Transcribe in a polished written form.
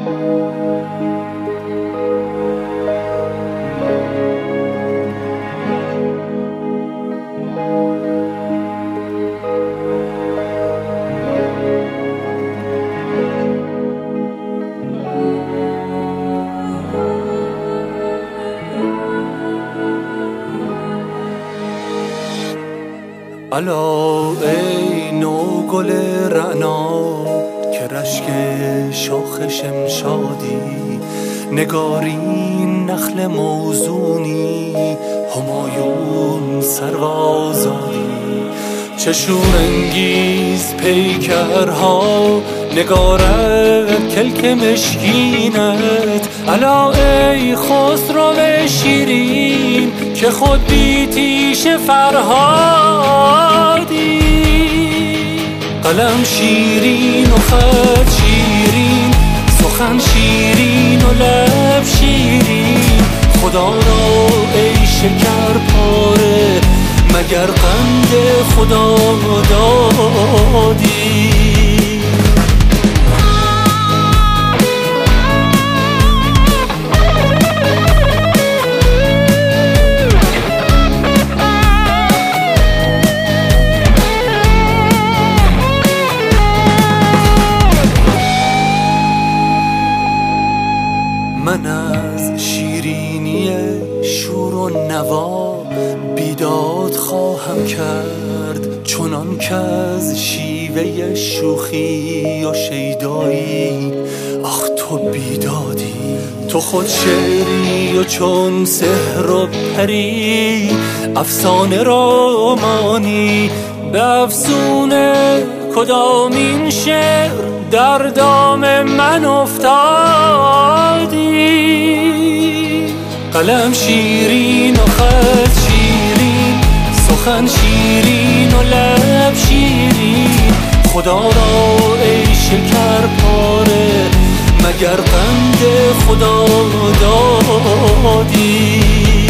الا ای نو گل رعنا که رشک شاخ شمشادی، نگارین نخل موزونی، همایون سروازادی، چه شورانگیز پیکرها نگارد کلک مشکینت. الا ای خسرو شیرین که خود بیتیش فرهادی، قلم شیرین و خط شیرین، سخن شیرین و لب شیرین، خدا را ای شکر پاره مگر قند خدا دادی. من از شیرینی شور و نوا بیداد خواهم کرد، چنان که از شیوه شوخی و شیدایی آخ تو بیدادی. تو خود شعری و چون سحر و پری، افسانه رمانی به افسون کدامین شعر در دام من افتادی. قلم شیرین و خط شیرین، سخن شیرین و لب شیرین، خدا را ای شکر پاره مگر قند خدا دادی.